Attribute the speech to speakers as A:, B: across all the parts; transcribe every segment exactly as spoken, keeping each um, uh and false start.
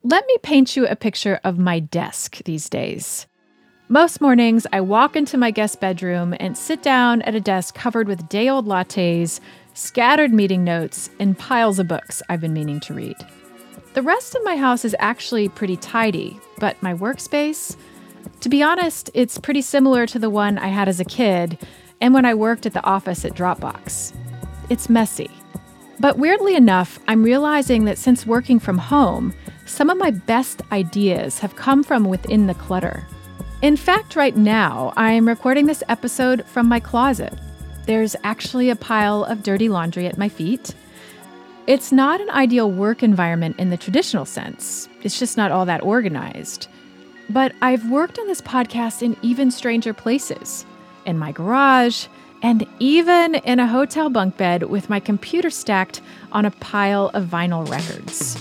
A: Let me paint you a picture of my desk these days. Most mornings, I walk into my guest bedroom and sit down at a desk covered with day-old lattes, scattered meeting notes, and piles of books I've been meaning to read. The rest of my house is actually pretty tidy, but my workspace, to be honest, it's pretty similar to the one I had as a kid and when I worked at the office at Dropbox. It's messy. But weirdly enough, I'm realizing that since working from home, some of my best ideas have come from within the clutter. In fact, right now, I'm recording this episode from my closet. There's actually a pile of dirty laundry at my feet. It's not an ideal work environment in the traditional sense. It's just not all that organized. But I've worked on this podcast in even stranger places. In my garage, and even in a hotel bunk bed with my computer stacked on a pile of vinyl records.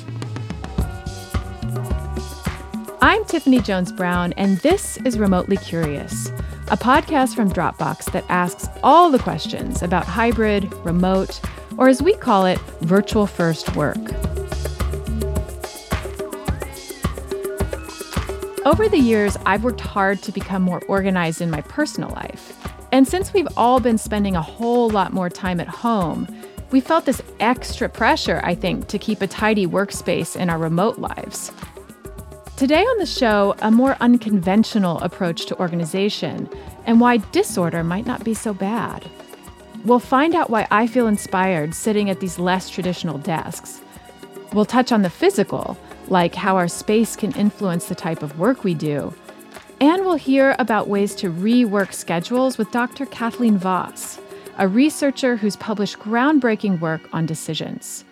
A: I'm Tiffany Jones Brown, and this is Remotely Curious, a podcast from Dropbox that asks all the questions about hybrid, remote, or as we call it, virtual first work. Over the years, I've worked hard to become more organized in my personal life. And since we've all been spending a whole lot more time at home, we felt this extra pressure, I think, to keep a tidy workspace in our remote lives. Today on the show, a more unconventional approach to organization and why disorder might not be so bad. We'll find out why I feel inspired sitting at these less traditional desks. We'll touch on the physical, like how our space can influence the type of work we do. And we'll hear about ways to rework schedules with Doctor Kathleen Voss, a researcher who's published groundbreaking work on decisions.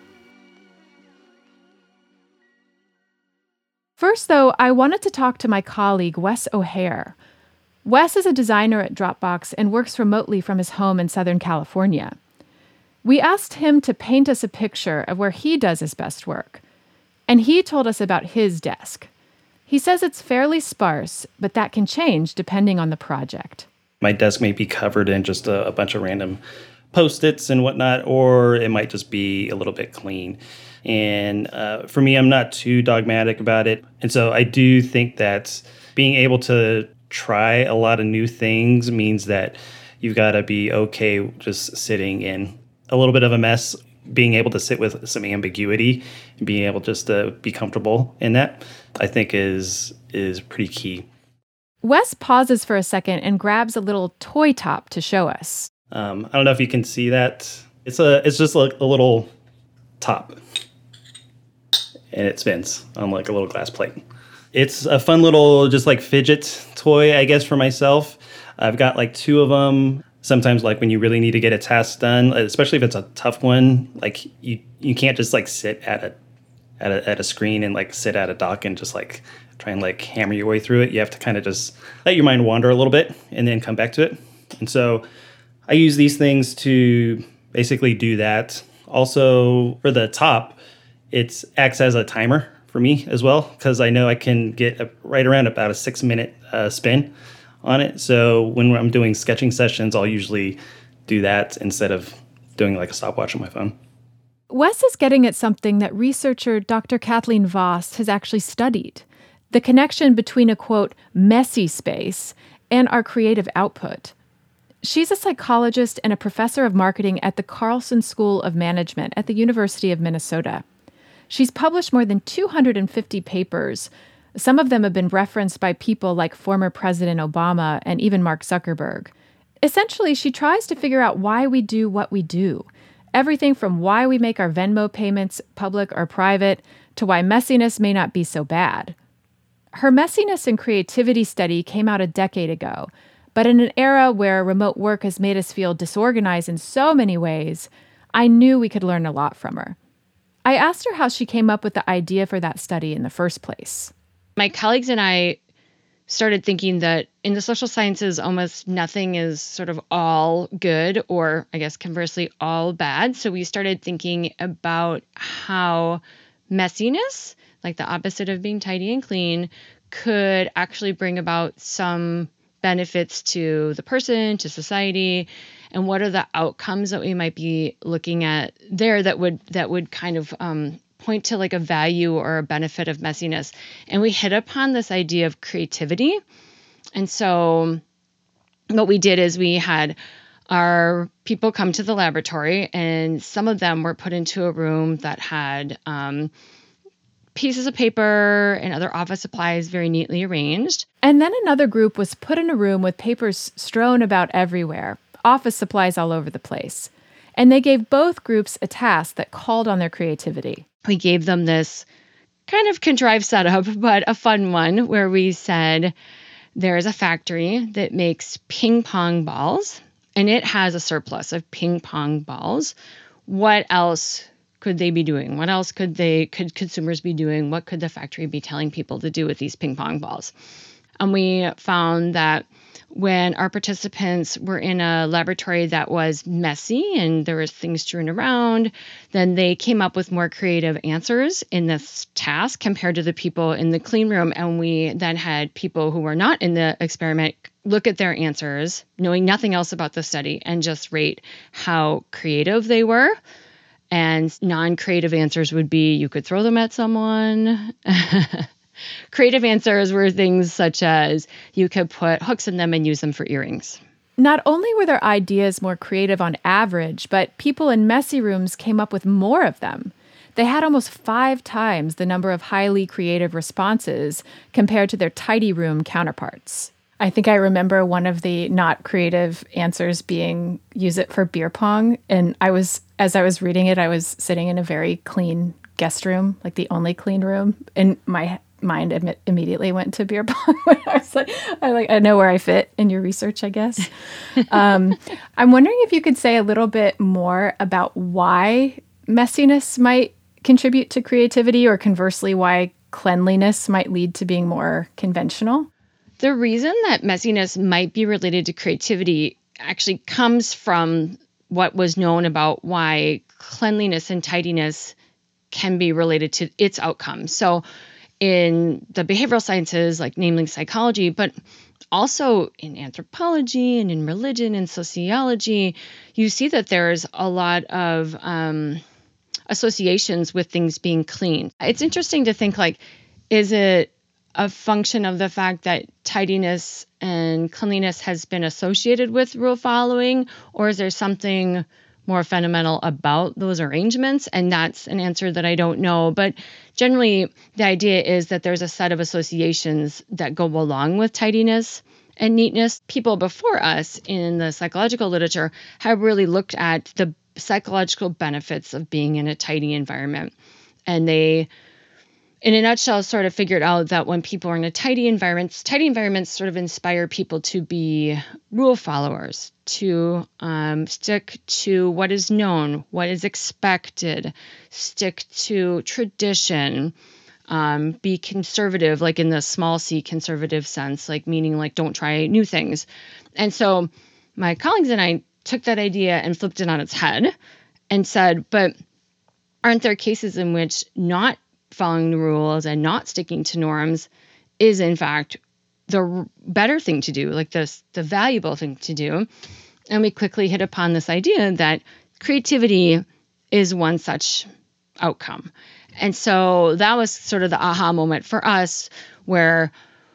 A: First, though, I wanted to talk to my colleague, Wes O'Hare. Wes is a designer at Dropbox and works remotely from his home in Southern California. We asked him to paint us a picture of where he does his best work, and he told us about his desk. He says it's fairly sparse, but that can change depending on the project.
B: My desk may be covered in just a, a bunch of random Post-its and whatnot, or it might just be a little bit clean. And uh, for me, I'm not too dogmatic about it. And so I do think that being able to try a lot of new things means that you've got to be okay just sitting in a little bit of a mess, being able to sit with some ambiguity and being able just to be comfortable in that, I think is is pretty key.
A: Wes pauses for a second and grabs a little toy top to show us.
B: Um, I don't know if you can see that. It's a it's just like a little top, and it spins on like a little glass plate. It's a fun little just like fidget toy, I guess, for myself. I've got like two of them. Sometimes like when you really need to get a task done, especially if it's a tough one, like you, you can't just like sit at a, at a at a screen and like sit at a dock and just like try and like hammer your way through it. You have to kind of just let your mind wander a little bit and then come back to it. And so I use these things to basically do that. Also for the top, it acts as a timer for me as well, because I know I can get a, right around about a six minute uh, spin on it. So when I'm doing sketching sessions, I'll usually do that instead of doing like a stopwatch on my phone.
A: Wes is getting at something that researcher Doctor Kathleen Voss has actually studied, the connection between a, quote, messy space and our creative output. She's a psychologist and a professor of marketing at the Carlson School of Management at the University of Minnesota. She's published more than two hundred fifty papers. Some of them have been referenced by people like former President Obama and even Mark Zuckerberg. Essentially, she tries to figure out why we do what we do. Everything from why we make our Venmo payments public or private to why messiness may not be so bad. Her messiness and creativity study came out a decade ago, but in an era where remote work has made us feel disorganized in so many ways, I knew we could learn a lot from her. I asked her how she came up with the idea for that study in the first place.
C: My colleagues and I started thinking that in the social sciences, almost nothing is sort of all good, or I guess conversely, all bad. So we started thinking about how messiness, like the opposite of being tidy and clean, could actually bring about some benefits to the person, to society, and what are the outcomes that we might be looking at there that would that would kind of um, point to like a value or a benefit of messiness. And we hit upon this idea of creativity. And so what we did is we had our people come to the laboratory, and some of them were put into a room that had um, pieces of paper and other office supplies very neatly arranged.
A: And then another group was put in a room with papers strewn about everywhere, office supplies all over the place. And they gave both groups a task that called on their creativity.
C: We gave them this kind of contrived setup, but a fun one, where we said, there is a factory that makes ping pong balls, and it has a surplus of ping pong balls. What else could they be doing? What else could they could consumers be doing? What could the factory be telling people to do with these ping pong balls? And we found that when our participants were in a laboratory that was messy and there was things strewn around, then they came up with more creative answers in this task compared to the people in the clean room. And we then had people who were not in the experiment look at their answers, knowing nothing else about the study, and just rate how creative they were. And non-creative answers would be, you could throw them at someone. Creative answers were things such as you could put hooks in them and use them for earrings.
A: Not only were their ideas more creative on average, but people in messy rooms came up with more of them. They had almost five times the number of highly creative responses compared to their tidy room counterparts. I think I remember one of the not creative answers being use it for beer pong. And I was, as I was reading it, I was sitting in a very clean guest room, like the only clean room. And my mind im- immediately went to beer pong. I was like, I like, I know where I fit in your research, I guess. um, I'm wondering if you could say a little bit more about why messiness might contribute to creativity, or conversely, why cleanliness might lead to being more conventional.
C: The reason that messiness might be related to creativity actually comes from what was known about why cleanliness and tidiness can be related to its outcomes. So in the behavioral sciences, like namely psychology, but also in anthropology and in religion and sociology, you see that there's a lot of um, associations with things being clean. It's interesting to think, like, is it a function of the fact that tidiness and cleanliness has been associated with rule following, or is there something more fundamental about those arrangements? And that's an answer that I don't know. But generally, the idea is that there's a set of associations that go along with tidiness and neatness. People before us in the psychological literature have really looked at the psychological benefits of being in a tidy environment. And they, in a nutshell, sort of figured out that when people are in a tidy environment, tidy environments sort of inspire people to be rule followers, to um, stick to what is known, what is expected, stick to tradition, um, be conservative, like in the small c conservative sense, like meaning like don't try new things. And so my colleagues and I took that idea and flipped it on its head and said, but aren't there cases in which not following the rules and not sticking to norms is in fact the better thing to do, like the, the valuable thing to do? And we quickly hit upon this idea that creativity is one such outcome. And so that was sort of the aha moment for us, where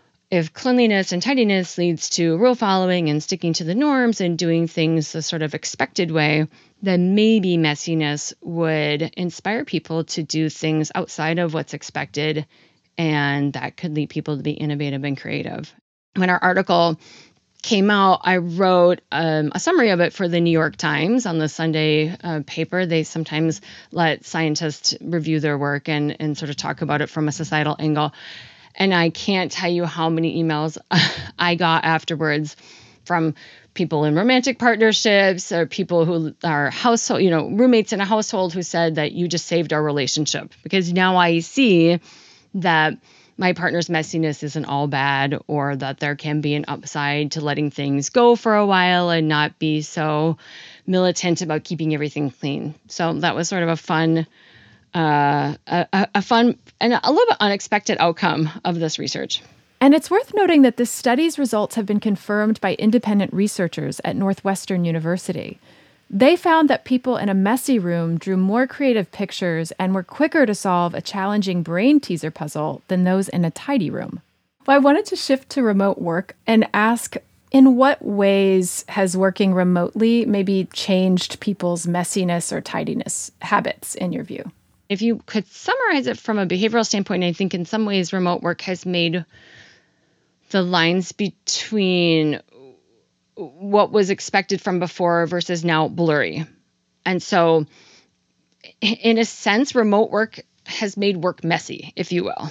C: if cleanliness and tidiness leads to rule following and sticking to the norms and doing things the sort of expected way, then maybe messiness would inspire people to do things outside of what's expected, and that could lead people to be innovative and creative. When our article came out, I wrote um, a summary of it for the New York Times on the Sunday uh, paper. They sometimes let scientists review their work and, and sort of talk about it from a societal angle. And I can't tell you how many emails I got afterwards from people in romantic partnerships or people who are household, you know, roommates in a household who said that you just saved our relationship, because now I see that my partner's messiness isn't all bad, or that there can be an upside to letting things go for a while and not be so militant about keeping everything clean. So that was sort of a fun Uh, a, a fun and a little bit unexpected outcome of this research.
A: And it's worth noting that this study's results have been confirmed by independent researchers at Northwestern University. They found that people in a messy room drew more creative pictures and were quicker to solve a challenging brain teaser puzzle than those in a tidy room. Well, I wanted to shift to remote work and ask, in what ways has working remotely maybe changed people's messiness or tidiness habits, in your view?
C: If you could summarize it from a behavioral standpoint, I think in some ways remote work has made the lines between what was expected from before versus now blurry. And so, in a sense, remote work has made work messy, if you will.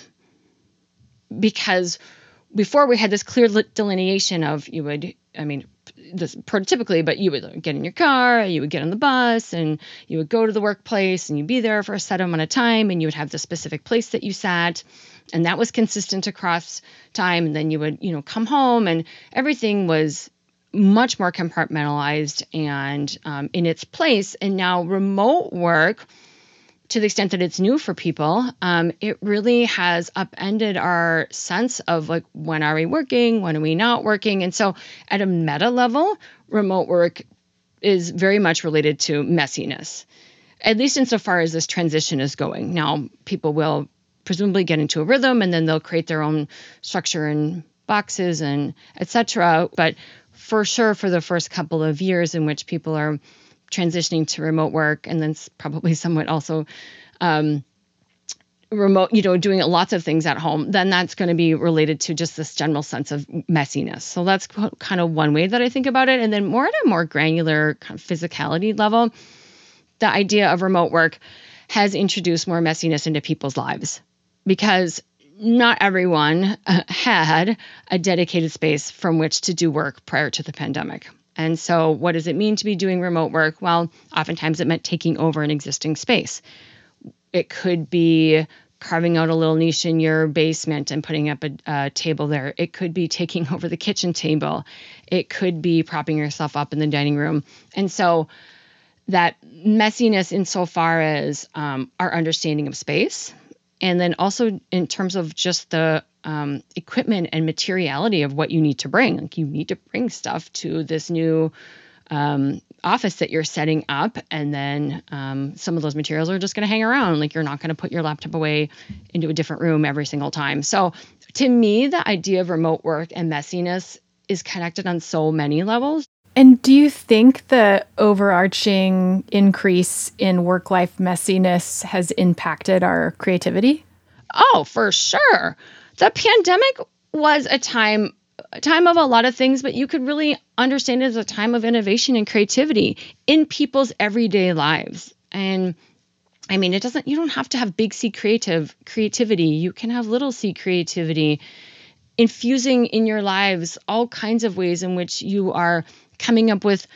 C: Because before we had this clear delineation of you would, I mean, this prototypically, but you would get in your car, you would get on the bus, and you would go to the workplace, and you'd be there for a set amount of time, and you would have the specific place that you sat, and that was consistent across time. And then you would, you know, come home, and everything was much more compartmentalized and um, in its place. And now remote work, to the extent that it's new for people, um, it really has upended our sense of like, when are we working? When are we not working? And so at a meta level, remote work is very much related to messiness, at least insofar as this transition is going. Now, people will presumably get into a rhythm, and then they'll create their own structure and boxes and et cetera. But for sure, for the first couple of years in which people are transitioning to remote work, and then probably somewhat also um, remote, you know, doing lots of things at home, then that's going to be related to just this general sense of messiness. So that's kind of one way that I think about it. And then more at a more granular kind of physicality level, the idea of remote work has introduced more messiness into people's lives, because not everyone uh, had a dedicated space from which to do work prior to the pandemic. And so what does it mean to be doing remote work? Well, oftentimes it meant taking over an existing space. It could be carving out a little niche in your basement and putting up a, a table there. It could be taking over the kitchen table. It could be propping yourself up in the dining room. And so that messiness insofar as um, our understanding of space, and then also in terms of just the um, equipment and materiality of what you need to bring. Like, you need to bring stuff to this new um, office that you're setting up, and then um, some of those materials are just going to hang around. Like, you're not going to put your laptop away into a different room every single time. So to me, the idea of remote work and messiness is connected on so many levels.
A: And do you think the overarching increase in work-life messiness has impacted our creativity?
C: Oh, for sure. The pandemic was a time a time of a lot of things, but you could really understand it as a time of innovation and creativity in people's everyday lives. And I mean, it doesn't, you don't have to have big C creative creativity. You can have little C creativity, infusing in your lives all kinds of ways in which you are coming up with.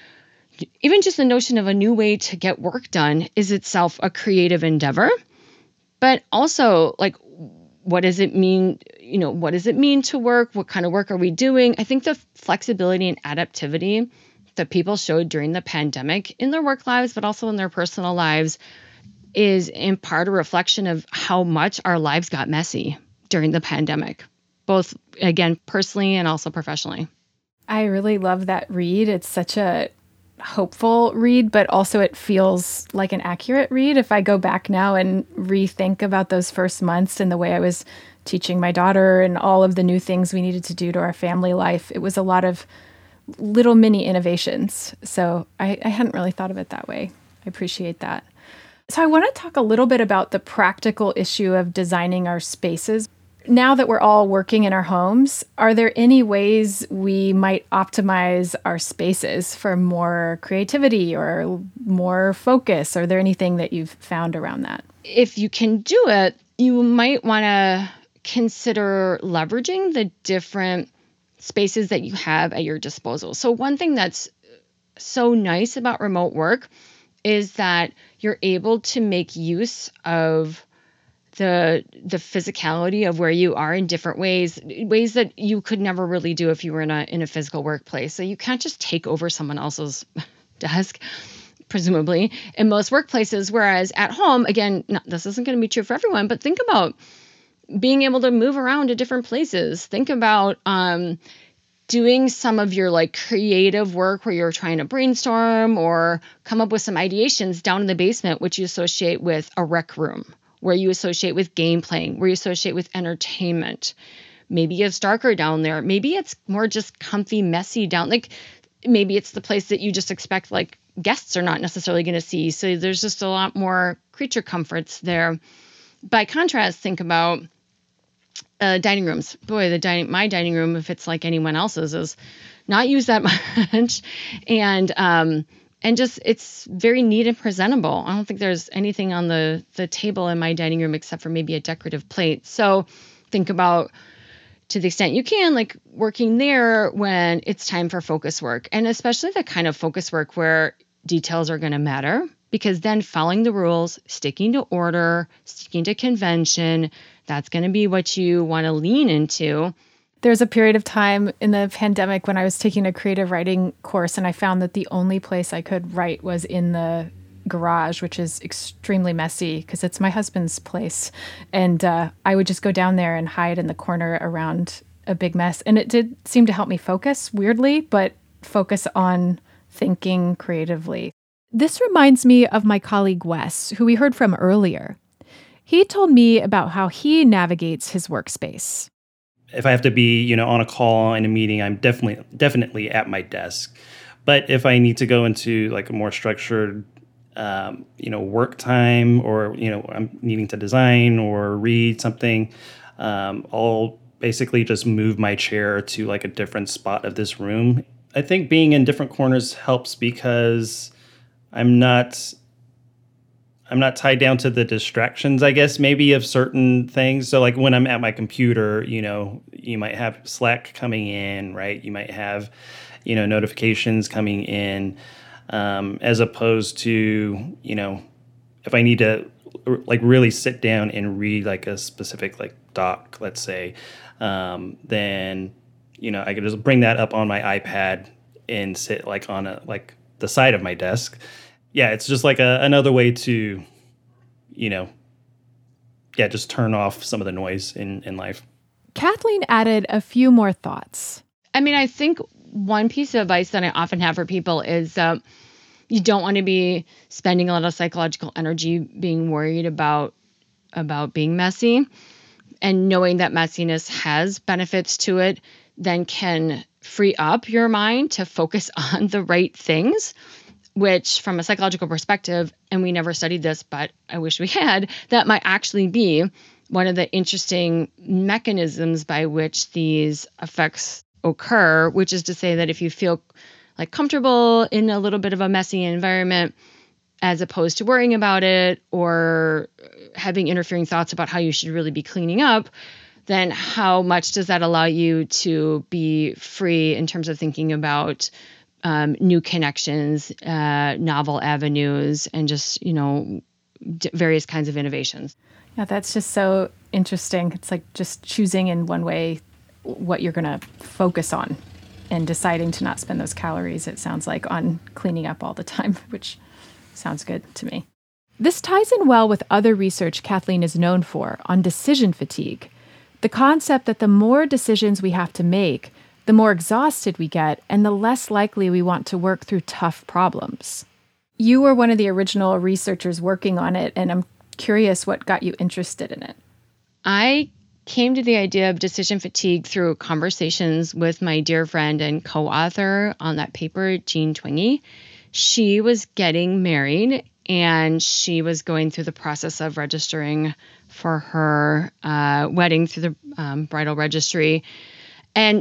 C: Even just the notion of a new way to get work done is itself a creative endeavor. But also, like, what does it mean? You know, what does it mean to work? What kind of work are we doing? I think the flexibility and adaptivity that people showed during the pandemic in their work lives, but also in their personal lives, is in part a reflection of how much our lives got messy during the pandemic, both, again, personally and also professionally.
A: I really love that read. It's such a hopeful read, but also it feels like an accurate read. If I go back now and rethink about those first months and the way I was teaching my daughter and all of the new things we needed to do to our family life, it was a lot of little mini innovations. So I, I hadn't really thought of it that way. I appreciate that. So I want to talk a little bit about the practical issue of designing our spaces. Now that we're all working in our homes, are there any ways we might optimize our spaces for more creativity or more focus? Are there anything that you've found around that?
C: If you can do it, you might want to consider leveraging the different spaces that you have at your disposal. So one thing that's so nice about remote work is that you're able to make use of the the physicality of where you are in different ways, ways that you could never really do if you were in a in a physical workplace. So you can't just take over someone else's desk, presumably, in most workplaces. Whereas at home, again, not, this isn't going to be true for everyone, but think about being able to move around to different places. Think about um, doing some of your like creative work where you're trying to brainstorm or come up with some ideations down in the basement, which you associate with a rec room, where you associate with game playing, where you associate with entertainment. Maybe it's darker down there. Maybe it's more just comfy, messy down. Like maybe it's the place that you just expect like guests are not necessarily going to see. So there's just a lot more creature comforts there. By contrast, think about uh, dining rooms. Boy, the dining, my dining room, if it's like anyone else's, is not used that much. and, um, and just, it's very neat and presentable. I don't think there's anything on the, the table in my dining room except for maybe a decorative plate. So think about, to the extent you can, like working there when it's time for focus work, and especially the kind of focus work where details are going to matter, because then following the rules, sticking to order, sticking to convention, that's going to be what you want to lean into.
A: There's a period of time in the pandemic when I was taking a creative writing course, and I found that the only place I could write was in the garage, which is extremely messy because it's my husband's place. And uh, I would just go down there and hide in the corner around a big mess. And it did seem to help me focus, weirdly, but focus on thinking creatively. This reminds me of my colleague Wes, who we heard from earlier. He told me about how he navigates his workspace.
B: If I have to be, you know, on a call in a meeting, I'm definitely definitely at my desk. But if I need to go into like a more structured Um, you know, work time, or, you know, I'm needing to design or read something, um, I'll basically just move my chair to like a different spot of this room. I think being in different corners helps because I'm not, I'm not tied down to the distractions, I guess, maybe of certain things. So like when I'm at my computer, you know, you might have Slack coming in, right? You might have, you know, notifications coming in. Um, as opposed to, you know, if I need to like really sit down and read like a specific like doc, let's say, um, then, you know, I could just bring that up on my iPad and sit like on a, like the side of my desk. Yeah. It's just like a, another way to, you know, yeah, just turn off some of the noise in, in life.
A: Kathleen added a few more thoughts.
C: I mean, I think one piece of advice that I often have for people is uh, you don't want to be spending a lot of psychological energy being worried about about being messy, and knowing that messiness has benefits to it then can free up your mind to focus on the right things, which from a psychological perspective, and we never studied this, but I wish we had, that might actually be one of the interesting mechanisms by which these effects occur, which is to say that if you feel like comfortable in a little bit of a messy environment, as opposed to worrying about it or having interfering thoughts about how you should really be cleaning up, then how much does that allow you to be free in terms of thinking about um, new connections, uh, novel avenues, and just, you know, d- various kinds of innovations.
A: Yeah, that's just so interesting. It's like just choosing in one way what you're going to focus on and deciding to not spend those calories, it sounds like, on cleaning up all the time, which sounds good to me. This ties in well with other research Kathleen is known for on decision fatigue, the concept that the more decisions we have to make, the more exhausted we get and the less likely we want to work through tough problems. You were one of the original researchers working on it, and I'm curious what got you interested in it.
C: I came to the idea of decision fatigue through conversations with my dear friend and co-author on that paper, Jean Twenge. She was getting married, and she was going through the process of registering for her uh, wedding through the um, bridal registry. And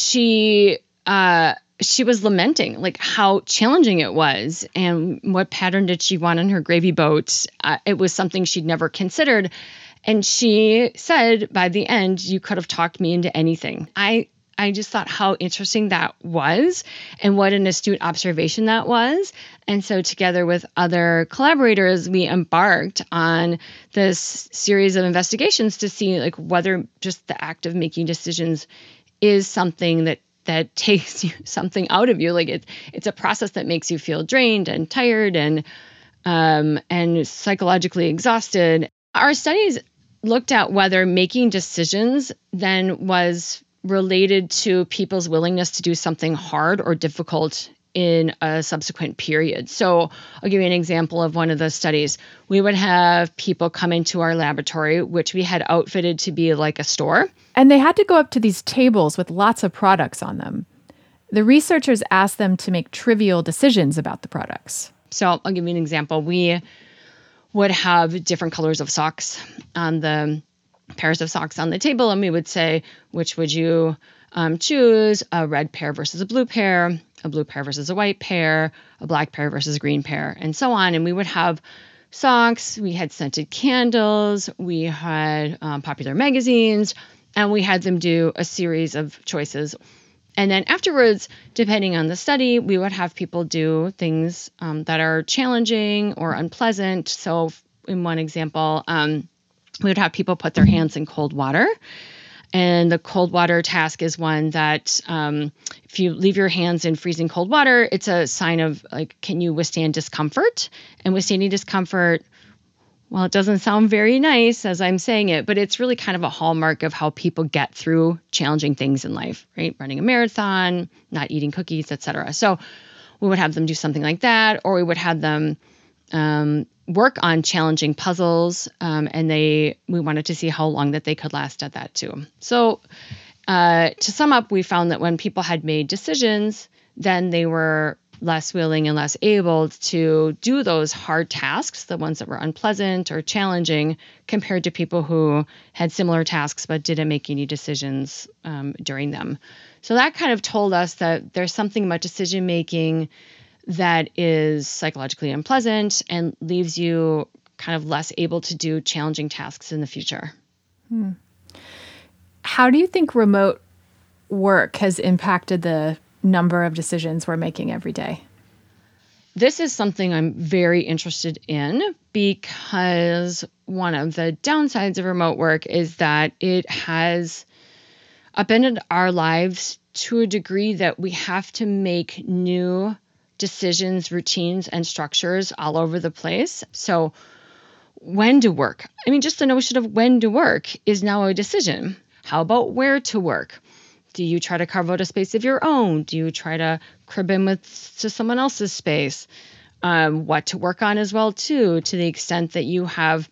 C: she uh, she was lamenting like how challenging it was, and what pattern did she want on her gravy boat. Uh, it was something she'd never considered. And she said, by the end, you could have talked me into anything. I I just thought how interesting that was, and what an astute observation that was. And so together with other collaborators, we embarked on this series of investigations to see like whether just the act of making decisions is something that that takes you, something out of you. Like it, it's a process that makes you feel drained and tired and um, and psychologically exhausted. Our studies looked at whether making decisions then was related to people's willingness to do something hard or difficult in a subsequent period. So I'll give you an example of one of the studies. We would have people come into our laboratory, which we had outfitted to be like a store.
A: And they had to go up to these tables with lots of products on them. The researchers asked them to make trivial decisions about the products.
C: So I'll give you an example. We would have different colors of socks on the pairs of socks on the table, and we would say, which would you um, choose, a red pair versus a blue pair, a blue pair versus a white pair, a black pair versus a green pair, and so on. And we would have socks, we had scented candles, we had um, popular magazines, and we had them do a series of choices. And then afterwards, depending on the study, we would have people do things um, that are challenging or unpleasant. So in one example, um, we would have people put their hands in cold water. And the cold water task is one that um, if you leave your hands in freezing cold water, it's a sign of, like, can you withstand discomfort? And withstanding discomfort, well, it doesn't sound very nice as I'm saying it, but it's really kind of a hallmark of how people get through challenging things in life, right? Running a marathon, not eating cookies, et cetera. So we would have them do something like that, or we would have them um, work on challenging puzzles, um, and they we wanted to see how long that they could last at that too. So uh, to sum up, we found that when people had made decisions, then they were less willing and less able to do those hard tasks, the ones that were unpleasant or challenging, compared to people who had similar tasks but didn't make any decisions um, during them. So that kind of told us that there's something about decision making that is psychologically unpleasant and leaves you kind of less able to do challenging tasks in the future.
A: Hmm. How do you think remote work has impacted the number of decisions we're making every day?
C: This is something I'm very interested in because one of the downsides of remote work is that it has upended our lives to a degree that we have to make new decisions, routines, and structures all over the place. So when to work? I mean, just the notion of when to work is now a decision. How about where to work? Do you try to carve out a space of your own? Do you try to crib in with to someone else's space? Um, what to work on as well, too, to the extent that you have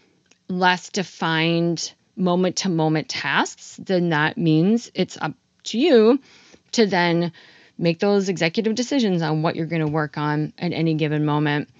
C: less defined moment-to-moment tasks, then that means it's up to you to then make those executive decisions on what you're going to work on at any given moment.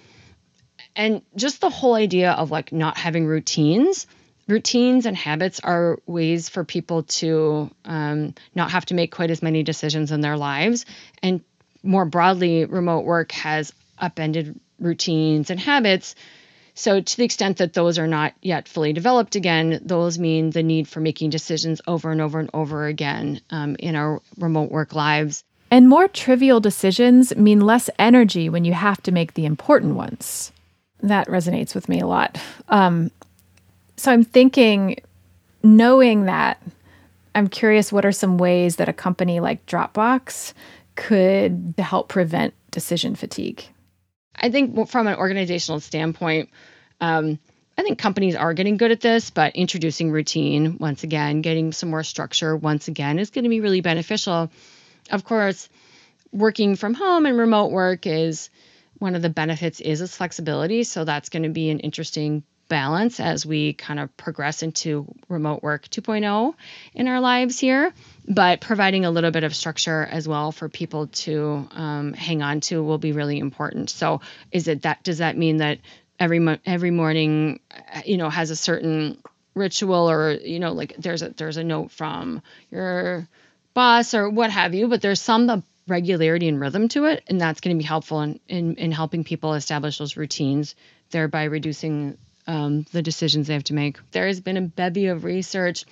C: And just the whole idea of like not having routines. Routines and habits are ways for people to um, not have to make quite as many decisions in their lives. And more broadly, remote work has upended routines and habits. So to the extent that those are not yet fully developed again, those mean the need for making decisions over and over and over again um, in our remote work lives.
A: And more trivial decisions mean less energy when you have to make the important ones. That resonates with me a lot. Um, So I'm thinking, knowing that, I'm curious, what are some ways that a company like Dropbox could help prevent decision fatigue?
C: I think from an organizational standpoint, um, I think companies are getting good at this, but introducing routine, once again, getting some more structure, once again, is going to be really beneficial. Of course, working from home and remote work is one of the benefits is its flexibility. So that's going to be an interesting balance as we kind of progress into remote work two point oh in our lives here, but providing a little bit of structure as well for people to um, hang on to will be really important. So is it that, does that mean that every mo- every morning, you know, has a certain ritual, or, you know, like there's a, there's a note from your boss or what have you, but there's some regularity and rhythm to it. And that's going to be helpful in, in, in helping people establish those routines, thereby reducing Um, the decisions they have to make. There has been a bevy of research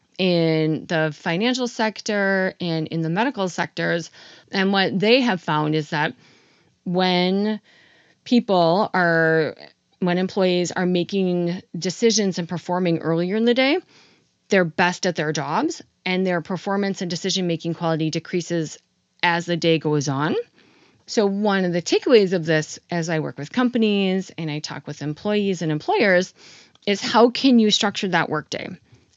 C: in the financial sector and in the medical sectors. And what they have found is that when people are, when employees are making decisions and performing earlier in the day, they're best at their jobs, and their performance and decision-making quality decreases as the day goes on. So one of the takeaways of this, as I work with companies and I talk with employees and employers, is how can you structure that workday?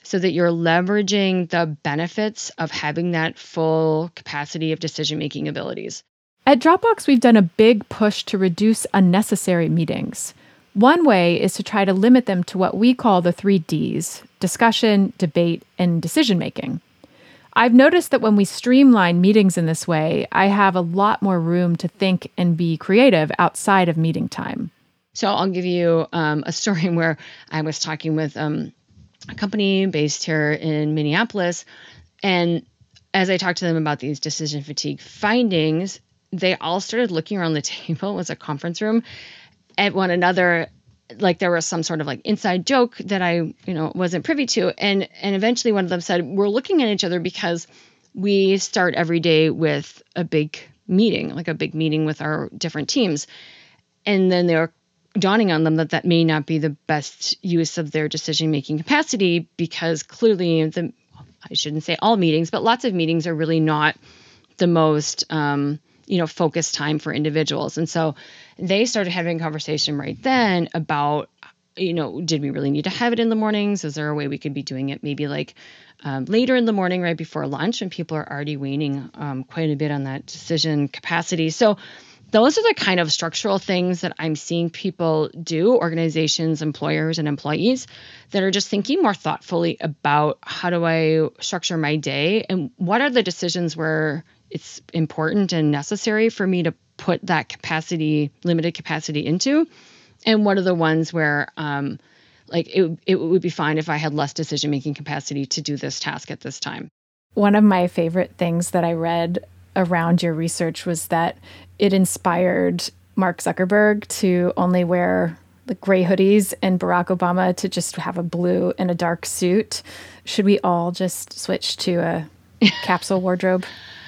C: so that you're leveraging the benefits of having that full capacity of decision-making abilities.
A: At Dropbox, we've done a big push to reduce unnecessary meetings. One way is to try to limit them to what we call the three Ds: discussion, debate, and decision-making. I've noticed that when we streamline meetings in this way, I have a lot more room to think and be creative outside of meeting time.
C: So I'll give you um, a story where I was talking with um, a company based here in Minneapolis. And as I talked to them about these decision fatigue findings, they all started looking around the table. It was a conference room, at one another, like there was some sort of like inside joke that I, you know, wasn't privy to. And and eventually one of them said, we're looking at each other because we start every day with a big meeting, like a big meeting with our different teams. And then they were dawning on them that that may not be the best use of their decision-making capacity, because clearly the, I shouldn't say all meetings, but lots of meetings are really not the most, um, you know, focused time for individuals. And so they started having a conversation right then about, you know, did we really need to have it in the mornings? Is there a way we could be doing it maybe like um, later in the morning, right before lunch, when people are already waning um, quite a bit on that decision capacity? So those are the kind of structural things that I'm seeing people do, organizations, employers, and employees, that are just thinking more thoughtfully about how do I structure my day and what are the decisions where it's important and necessary for me to put that capacity, limited capacity into, and what are the ones where um, like it, it would be fine if I had less decision-making capacity to do this task at this time.
A: One of my favorite things that I read around your research was that it inspired Mark Zuckerberg to only wear the gray hoodies and Barack Obama to just have a blue and a dark suit. Should we all just switch to a capsule wardrobe?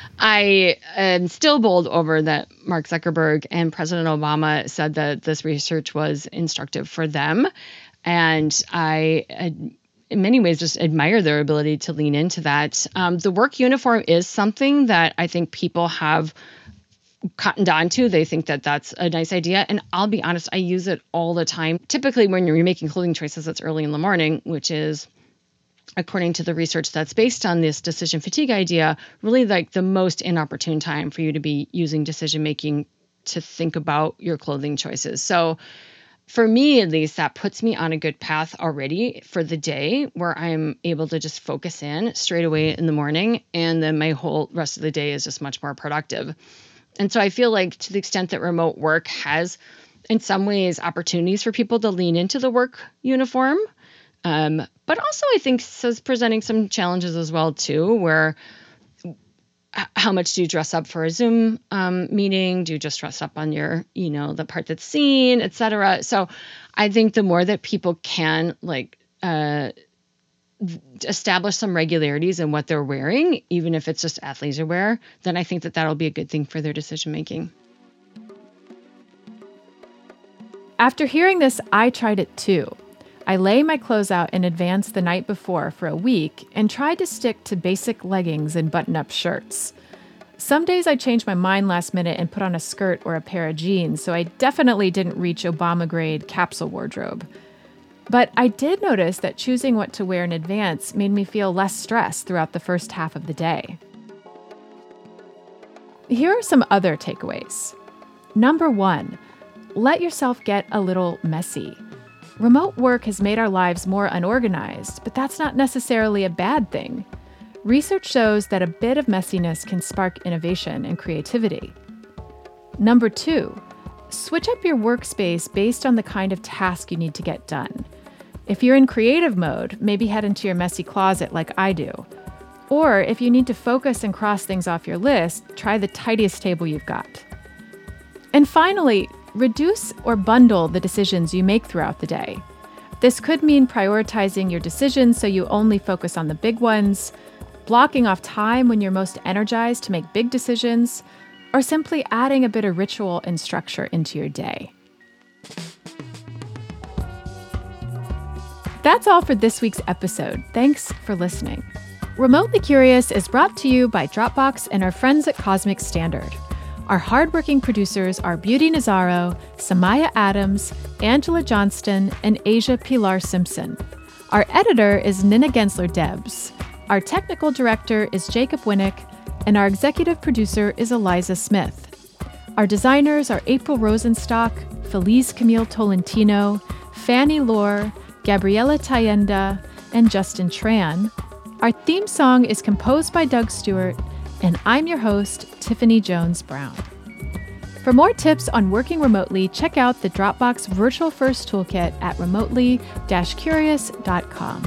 C: I am still bowled over that Mark Zuckerberg and President Obama said that this research was instructive for them. And I, I in many ways, just admire their ability to lean into that. Um, the work uniform is something that I think people have cottoned on to. They think that that's a nice idea. And I'll be honest, I use it all the time. Typically, when you're making clothing choices, it's early in the morning, which is, according to the research that's based on this decision fatigue idea, really like the most inopportune time for you to be using decision making to think about your clothing choices. So for me, at least, that puts me on a good path already for the day, where I'm able to just focus in straight away in the morning. And then my whole rest of the day is just much more productive. And so I feel like, to the extent that remote work has, in some ways, opportunities for people to lean into the work uniform, Um, but also I think is presenting some challenges as well, too, where h- how much do you dress up for a Zoom um, meeting? Do you just dress up on your, you know, the part that's seen, et cetera? So I think the more that people can like uh, establish some regularities in what they're wearing, even if it's just athleisure wear, then I think that that'll be a good thing for their decision making.
A: After hearing this, I tried it too. I lay my clothes out in advance the night before for a week and tried to stick to basic leggings and button-up shirts. Some days I changed my mind last minute and put on a skirt or a pair of jeans, so I definitely didn't reach Obama-grade capsule wardrobe. But I did notice that choosing what to wear in advance made me feel less stressed throughout the first half of the day. Here are some other takeaways. Number one, let yourself get a little messy. Remote work has made our lives more unorganized, but that's not necessarily a bad thing. Research shows that a bit of messiness can spark innovation and creativity. Number two, switch up your workspace based on the kind of task you need to get done. If you're in creative mode, maybe head into your messy closet like I do. Or if you need to focus and cross things off your list, try the tidiest table you've got. And finally, reduce or bundle the decisions you make throughout the day. This could mean prioritizing your decisions so you only focus on the big ones, blocking off time when you're most energized to make big decisions, or simply adding a bit of ritual and structure into your day. That's all for this week's episode. Thanks for listening. Remotely Curious is brought to you by Dropbox and our friends at Cosmic Standard. Our hardworking producers are Beauty Nazaro, Samaya Adams, Angela Johnston, and Asia Pilar Simpson. Our editor is Nina Gensler-Debs. Our technical director is Jacob Winnick, and our executive producer is Eliza Smith. Our designers are April Rosenstock, Feliz Camille Tolentino, Fannie Lohr, Gabriela Tayenda, and Justin Tran. Our theme song is composed by Doug Stewart, and I'm your host, Tiffany Jones Brown. For more tips on working remotely, check out the Dropbox Virtual First Toolkit at remotely dash curious dot com.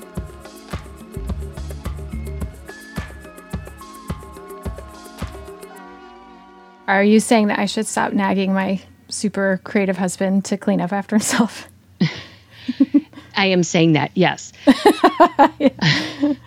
A: Are you saying that I should stop nagging my super creative husband to clean up after himself?
C: I am saying that, yes.
A: Yeah.